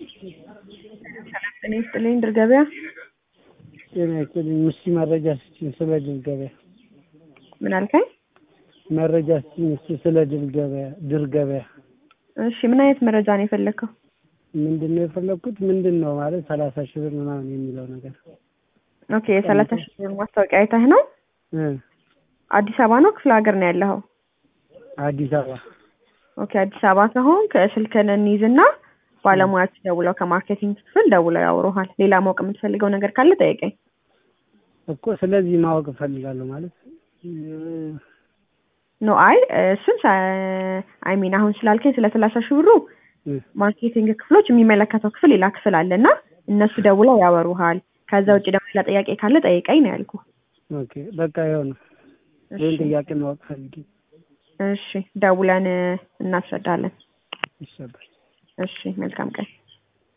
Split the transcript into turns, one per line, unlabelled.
እኔ ስጥልኝ ድር ገበያ
የማይከለኝ ምስቲ መረጃ ስጪኝ ስለ ድር ገበያ።
ምን አልከኝ?
መረጃ ስጪኝ እስኪ ስለ ድር ገበያ።
እሺ ምን አይነት መረጃ ነው የፈለከው?
ምንድነው የፈለኩት? ምንድነው ማለት 30,000 ብር ምናምን የሚለው ነገር።
ኦኬ 30,000 ብር ማስታወቂያ አይተህ ነው? አዲስ አበባ ነው ክፍለ ሀገር ነው ያለኸው?
አዲስ አበባ።
ኦኬ አዲስ አበባ ከሆንክ ስልክህን እንይዝና ባለሙያዎች ደውለው ከማርኬቲንግ ክፍል ደውለው ያወሩሃል። ሌላ ማወቅ የምትፈልገው ነገር ካለ ጠይቀኝ።
እኮ ስለዚህ ማወቅ እፈልጋለሁ ማለት
ኖ አይ እሱን አይ ሚን አሁን ስላልከኝ ስለ 30,000 ብሩ ማርኬቲንግ ክፍሎች የሚመለከተው ክፍል ሌላ ክፍል አለና እነሱ ደውለው ያወሩሃል። ከዛ ውጪ ደግሞ ሌላ ጥያቄ ካለ ጠይቀኝ ነው ያልኩህ።
ኦኬ በቃ ይኸው ነው። ይሄን ጥያቄ ማወቅ ፈልጌ።
እሺ ደውለን እናስረዳለን።
ይሰጣል።
እሺ መልካም ቀን።